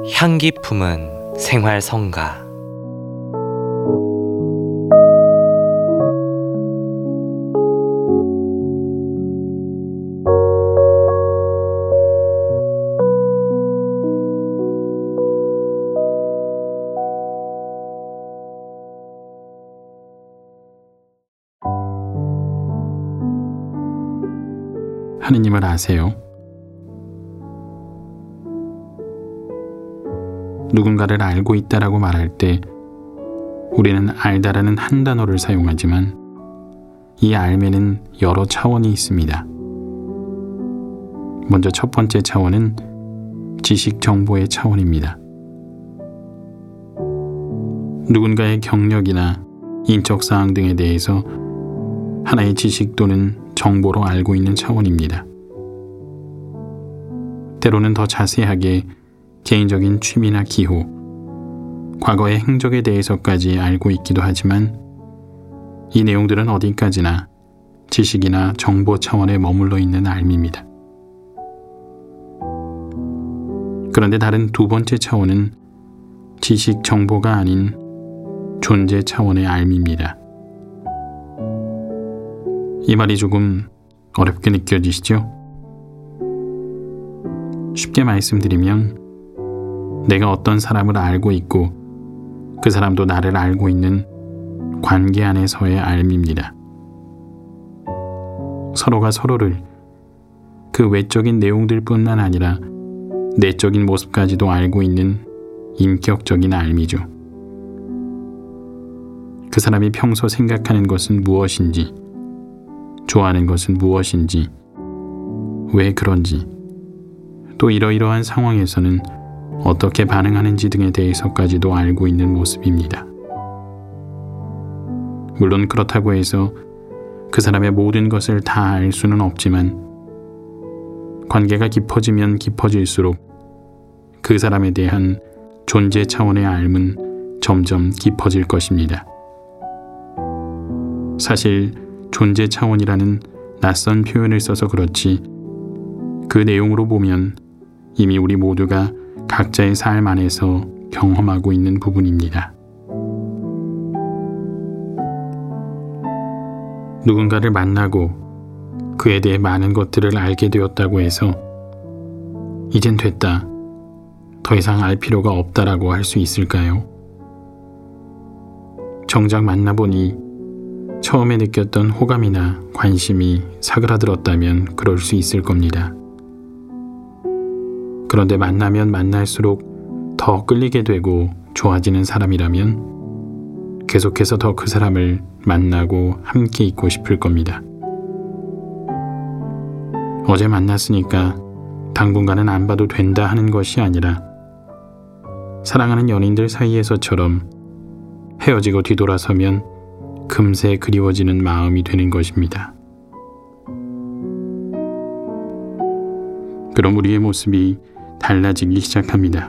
향기 품은 생활성가. 하느님을 아세요? 누군가를 알고 있다라고 말할 때 우리는 알다라는 한 단어를 사용하지만 이 알매는 여러 차원이 있습니다. 먼저 첫 번째 차원은 지식 정보의 차원입니다. 누군가의 경력이나 인적 사항 등에 대해서 하나의 지식 또는 정보로 알고 있는 차원입니다. 때로는 더 자세하게 개인적인 취미나 기호, 과거의 행적에 대해서까지 알고 있기도 하지만 이 내용들은 어디까지나 지식이나 정보 차원에 머물러 있는 알미입니다. 그런데 다른 두 번째 차원은 지식 정보가 아닌 존재 차원의 알미입니다. 이 말이 조금 어렵게 느껴지시죠? 쉽게 말씀드리면 내가 어떤 사람을 알고 있고 그 사람도 나를 알고 있는 관계 안에서의 알미입니다. 서로가 서로를 그 외적인 내용들뿐만 아니라 내적인 모습까지도 알고 있는 인격적인 알미죠. 그 사람이 평소 생각하는 것은 무엇인지, 좋아하는 것은 무엇인지, 왜 그런지, 또 이러이러한 상황에서는 어떻게 반응하는지 등에 대해서까지도 알고 있는 모습입니다. 물론 그렇다고 해서 그 사람의 모든 것을 다 알 수는 없지만 관계가 깊어지면 깊어질수록 그 사람에 대한 존재 차원의 알은 점점 깊어질 것입니다. 사실 존재 차원이라는 낯선 표현을 써서 그렇지 그 내용으로 보면 이미 우리 모두가 각자의 삶 안에서 경험하고 있는 부분입니다. 누군가를 만나고 그에 대해 많은 것들을 알게 되었다고 해서 이젠 됐다, 더 이상 알 필요가 없다라고 할 수 있을까요? 정작 만나보니 처음에 느꼈던 호감이나 관심이 사그라들었다면 그럴 수 있을 겁니다. 그런데 만나면 만날수록 더 끌리게 되고 좋아지는 사람이라면 계속해서 더 그 사람을 만나고 함께 있고 싶을 겁니다. 어제 만났으니까 당분간은 안 봐도 된다 하는 것이 아니라 사랑하는 연인들 사이에서처럼 헤어지고 뒤돌아서면 금세 그리워지는 마음이 되는 것입니다. 그럼 우리의 모습이 달라지기 시작합니다.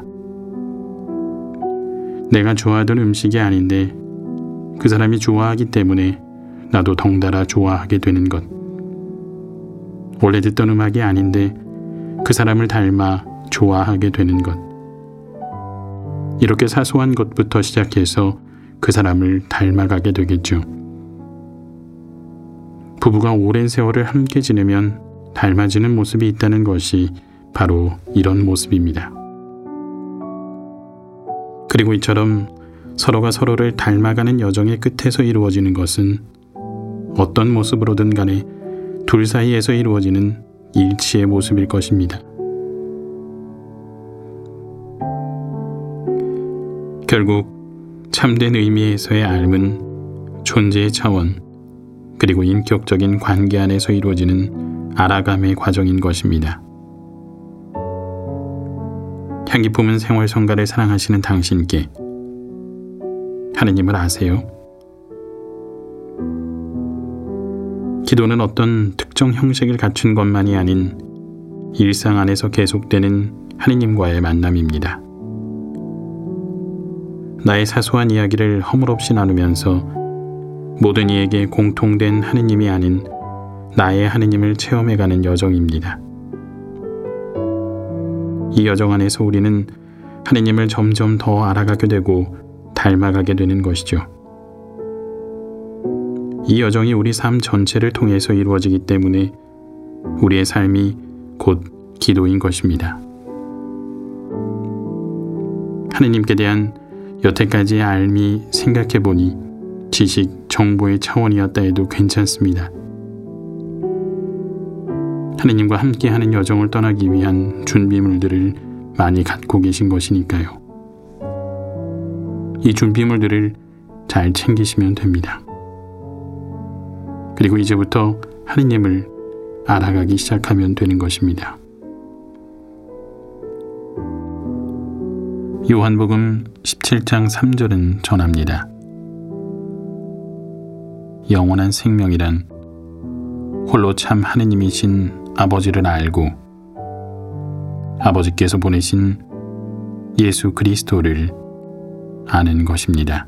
내가 좋아하던 음식이 아닌데 그 사람이 좋아하기 때문에 나도 덩달아 좋아하게 되는 것. 원래 듣던 음악이 아닌데 그 사람을 닮아 좋아하게 되는 것. 이렇게 사소한 것부터 시작해서 그 사람을 닮아가게 되겠죠. 부부가 오랜 세월을 함께 지내면 닮아지는 모습이 있다는 것이 바로 이런 모습입니다. 그리고 이처럼 서로가 서로를 닮아가는 여정의 끝에서 이루어지는 것은 어떤 모습으로든 간에 둘 사이에서 이루어지는 일치의 모습일 것입니다. 결국 참된 의미에서의 알은 존재의 차원, 그리고 인격적인 관계 안에서 이루어지는 알아감의 과정인 것입니다. 향기 품은 생활성가를 사랑하시는 당신께 하느님을 아세요? 기도는 어떤 특정 형식을 갖춘 것만이 아닌 일상 안에서 계속되는 하느님과의 만남입니다. 나의 사소한 이야기를 허물없이 나누면서 모든 이에게 공통된 하느님이 아닌 나의 하느님을 체험해가는 여정입니다. 이 여정 안에서 우리는 하느님을 점점 더 알아가게 되고 닮아가게 되는 것이죠. 이 여정이 우리 삶 전체를 통해서 이루어지기 때문에 우리의 삶이 곧 기도인 것입니다. 하느님께 대한 여태까지의 알미 생각해보니 지식, 정보의 차원이었다 해도 괜찮습니다. 하느님과 함께하는 여정을 떠나기 위한 준비물들을 많이 갖고 계신 것이니까요. 이 준비물들을 잘 챙기시면 됩니다. 그리고 이제부터 하느님을 알아가기 시작하면 되는 것입니다. 요한복음 17장 3절은 전합니다. 영원한 생명이란 홀로 참 하느님이신 아버지를 알고 아버지께서 보내신 예수 그리스도를 아는 것입니다.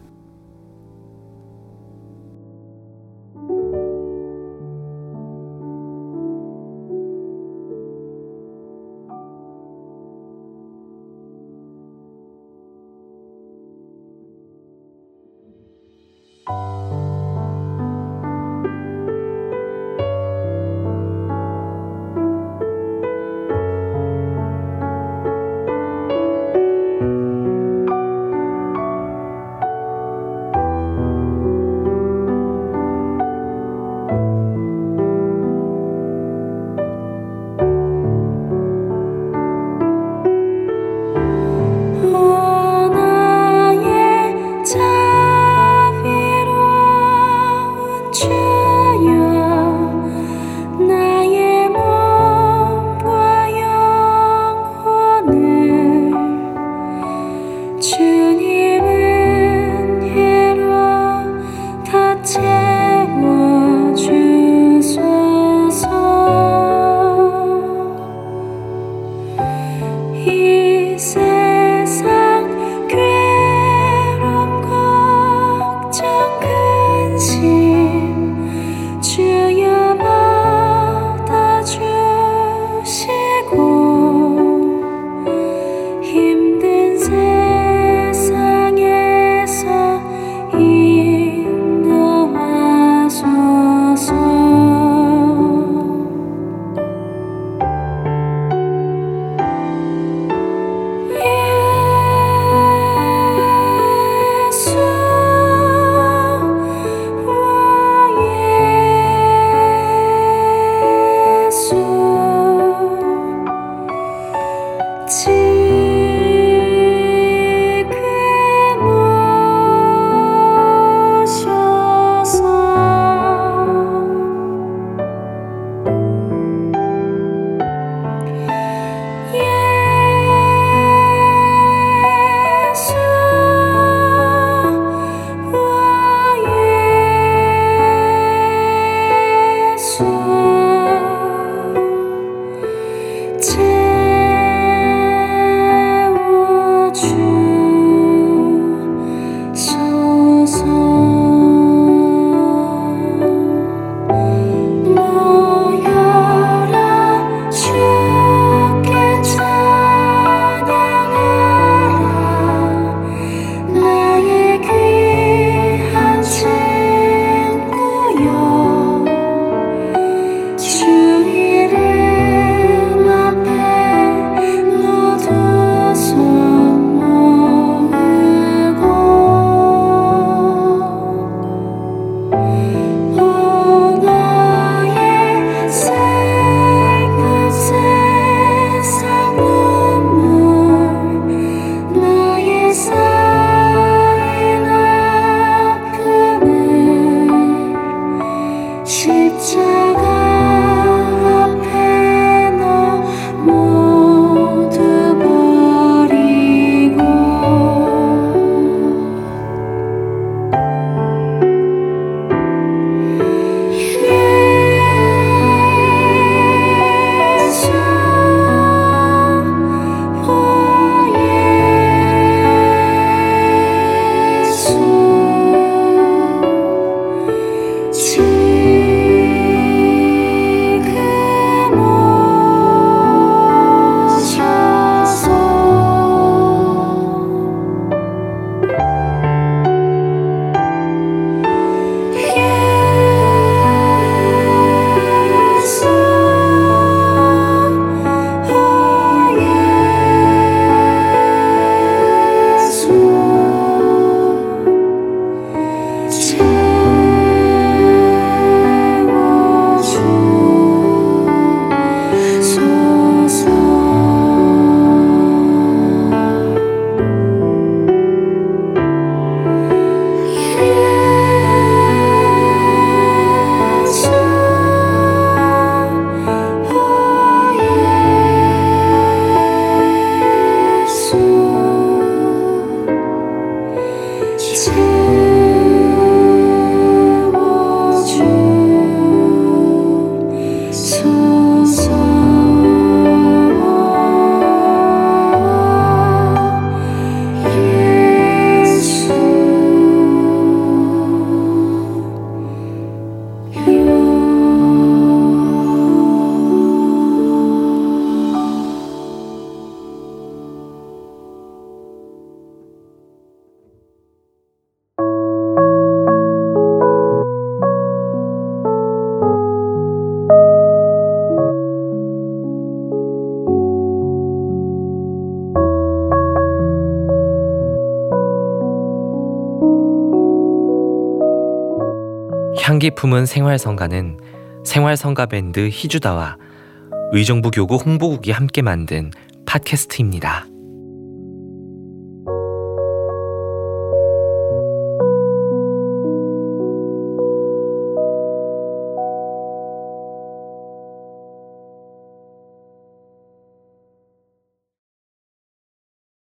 향기 품은 생활성가는 생활성가 밴드 희주다와 의정부 교구 홍보국이 함께 만든 팟캐스트입니다.